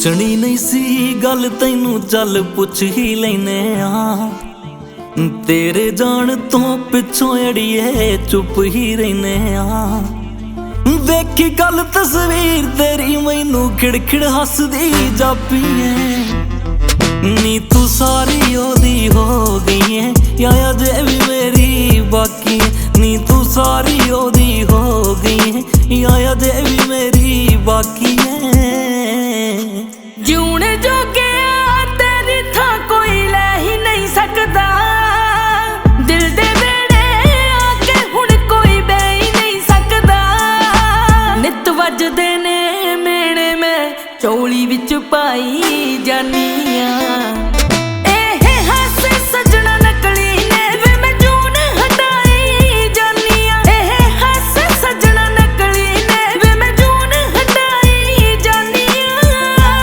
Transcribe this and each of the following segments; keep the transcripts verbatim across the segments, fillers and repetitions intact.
ਪੁੱਛਣੀ ਨਹੀਂ ਸੀ ਗੱਲ ਤੈਨੂੰ, ਚੱਲ ਪੁੱਛ ਹੀ ਲੈਨੇ ਆ। ਤੇਰੇ ਜਾਣ ਤੋਂ ਪਿੱਛੋਂ ਅੜੀਏ ਚੁੱਪ ਹੀ ਰਹਿਨੇ ਆ। ਵੇਖੀ ਗੱਲ ਤਸਵੀਰ ਤੇਰੀ ਮੈਨੂੰ ਖਿੜਖਿੜ ਹੱਸਦੀ ਜਾਪੀਏ। ਨੀ ਤੂੰ ਸਾਰੀ ਉਹਦੀ ਹੋ ਗਈ ਏ ਜਾਂ ਅਜੇ ਵੀ ਮੇਰੀ ਬਾਕੀ ਏ। ਨੀ ਤੂੰ ਸਾਰੀ ਉਹਦੀ ਹੋ ਗਈ ਏ ਜਾਂ ਅਜੇ ਵੀ ਮੇਰੀ ਬਾਕੀ ਏ। ਜਿਉਣ ਜੋਗਿਆ ਤੇਰੀ ਥਾਂ ਕੋਈ ਲੈ ਹੀ ਨਹੀਂ ਸਕਦਾ। ਦਿਲ ਦੇ ਵੇੜੇ ਆ ਕੇ ਹੁਣ ਕੋਈ ਬਹਿ ਹੀ ਨਹੀਂ ਸਕਦਾ। ਨਿੱਤ ਵੱਜਦੇ ਨੇ ਮੇਣੇ ਮੈਂ ਚੋਲੀ ਵਿੱਚ ਪਾਈ ਜਾਨੀ ਆ। ਇਹ ਹਾਸੇ ਸੱਜਣਾ ਨਕਲੀ ਨੇ ਵੇ ਮੈਂ ਜੂਨ ਹਟਾਈ ਜਾਨੀ ਆ। ਇਹ ਹਾਸੇ ਸੱਜਣਾ ਨਕਲੀ ਨੇ ਵੇ ਮੈਂ ਜੂਨ ਹਟਾਈ ਜਾਨੀ ਆ।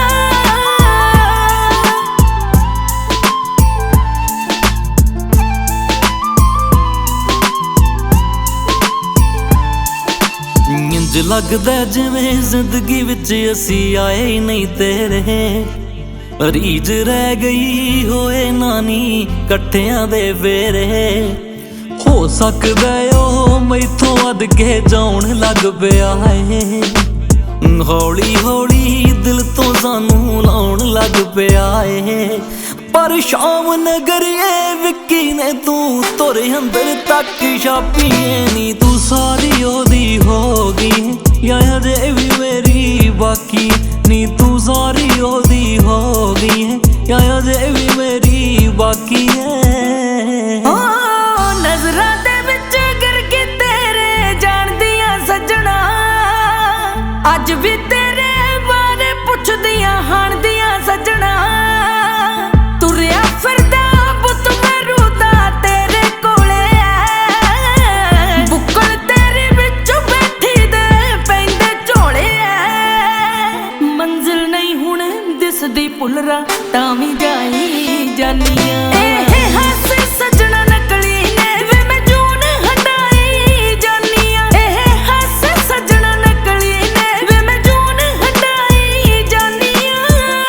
ਇੰਜ ਲੱਗਦਾ ਜਿਵੇਂ ਜ਼ਿੰਦਗੀ ਵਿੱਚ ਅਸੀਂ ਆਏ ਹੀ ਨਹੀਂ ਤੇਰੇ। ਰੀਝ ਰਹਿ ਗਈ ਹੋਏ ਨਾਨੀ ਇਕੱਠਿਆਂ ਦੇ ਫੇਰੇ। ਹੋ ਸਕਦਾ ਉਹ ਮੈਥੋਂ ਵੱਧ ਕੇ ਜਾਉਣ ਲੱਗ ਪਿਆ ਏ। ਹੌਲੀ ਹੌਲੀ ਦਿਲ ਤੋਂ ਸਾਨੂੰ ਲਾਉਣ ਲੱਗ ਪਿਆ ਏ। ਪਰ ਸ਼ਾਮ ਨਗਰੀਏ ਵਿੱਕੀ ਨੇ ਤੂੰ ਤੁਰ ਅੰਦਰ ਤੱਕ ਛਾਪੀਏ। ਨੀ ਤੂੰ ਸਾਰੀ ਉਹਦੀ ਹੋ ਗਈ ਜਾਂ ਅਜੇ ਵੀ ਮੇਰੀ ਬਾਕੀ। ਨੀ ਤੂੰ ਸਾਰੀ ਉਹਦੀ ਹੋ ਗਈ ਜਾਂ ਅਜੇ ਵੀ ਮੇਰੀ ਬਾਕੀ ਏ। ਓ ਨਜ਼ਰਾਂ ਦੇ ਵਿੱਚ ਗਿਰ ਕੇ ਤੇਰੇ ਜਾਣਦੀਆਂ ਸੱਜਣਾ। ਅੱਜ ਵੀ ਤੇਰੇ ਬਾਰੇ ਪੁੱਛਦੀਆਂ ਹਾਣਦੀਆਂ ਸੱਜਣਾ। ਤੁਰਿਆ ਫਿਰਦਾ ਪੁੱਤ ਮੇਰੂ ਦਾ ਤੇਰੇ ਕੋਲੇ ਐ। ਬੁੱਕਲ ਤੇਰੇ ਵਿੱਚ ਬੈਠੀ ਦੇ ਪੈਂਦੇ ਝੋਲੇ ਐ। ਮੰਜ਼ਿਲ ਨਹੀਂ ਹੁਣ ਦਿਸਦੀ ਭੁੱਲਰਾ ਤਾਂ ਵੀ ਜਾਈ ਜਾਨੀ ਆ। ਇਹ ਹਾਸੇ ਸੱਜਣਾ ਨਕਲੀ ਨੇ ਵੇ ਮੈਂ ਜੂਨ ਹਟਾਈ ਜਾਨੀ ਆ। ਇਹ ਹਾਸੇ ਸੱਜਣਾ ਨਕਲੀ ਨੇ ਵੇ ਮੈਂ ਜੂਨ ਹਟਾਈ ਜਾਨੀ ਆ।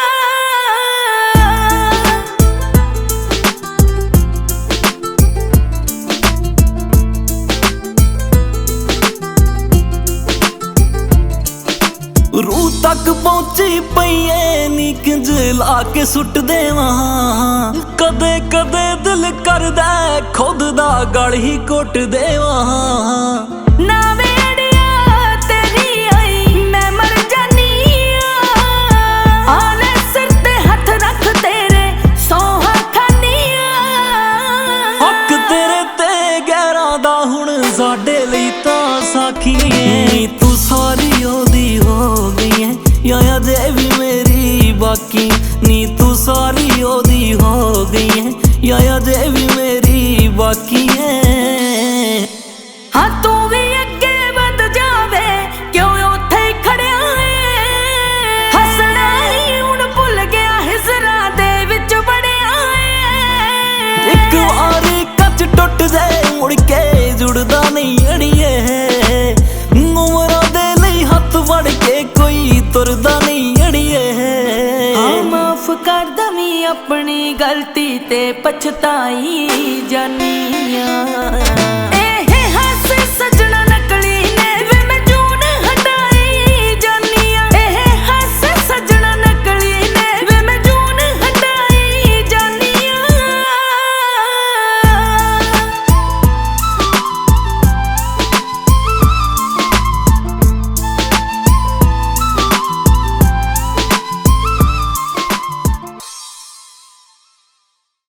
ਰੂਹ ਤੱਕ ਪਹੁੰਚੀ ਪਈਏ ਨੀ ਕਿੰਜ ਲਾ ਕੇ ਸੁੱਟ ਦੇਵਾਂ। ਕਦੇ ਕਦੇ ਦਿਲ ਕਰਦਾ ਖੁਦ ਦਾ ਗਲ ਹੀ ਘੁੱਟ ਦੇਵਾਂ। ਨਾ ਵੇੜਿਆ ਤੇਰੀ ਆਈ ਮੈਂ ਮਰ ਜਾਨੀ ਆ। ਆਲੇ ਸਿਰ ਤੇ ਹੱਥ ਰੱਖ ਤੇਰੇ ਸੌਹਾਂ ਖਾਨੀ ਆ। ਹੱਕ ਤੇਰੇ ਤੇ ਗੈਰਾਂ ਦਾ ਹੁਣ ਸਾਡੇ ਲਈ ਤਾਂ ਸਾਖੀ ਏ। ਨੀ ਤੂੰ ਸਾਰੀ ਉਹਦੀ ਹੋ ਗਈ ਏ ਜਾਂ ਅਜੇ ਵੀ ਮੇਰੀ ਬਾਕੀ। ਨੀ ਤੂੰ ਸਾਰੀ ਉਹਦੀ ਹੋ ਗਈ ਏ ਜਾਂ ਅਜੇ ਵੀ ਮੇਰੀ ਬਾਕੀ ਏ। ਹਾਂ ਤੂੰ ਵੀ ਅੱਗੇ ਵੱਧ ਜਾਵੇ ਕਿਉਂ ਉੱਥੇ ਹੀ ਖੜਿਆ ਏ। ਹੱਸਣਾ ਹੀ ਹੁਣ ਭੁੱਲ ਗਿਆ ਹਿਜ਼ਰਾਂ ਦੇ ਵਿੱਚ ਵੜਿਆ ਏ। ਇੱਕ ਵਾਰੀ ਕੱਚ ਟੁੱਟ ਜਾਏ ਮੁੜ ਕੇ ਜੁੜਦਾ ਨਹੀਂ ਅੜੀਏ। ਉਮਰਾਂ ਦੇ ਲਈ ਹੱਥ ਵੜ ਕੇ ਕੋਈ ਤੁਰਦਾ ਨਹੀਂ ਅੜੀਏ। ਹਾਂ ਮਾਫ ਕਰ ਦਵੀਂ ਆਪਣੀ ਗਲਤੀ ਤੇ ਪਛਤਾਈ ਜਾਨੀ ਆ।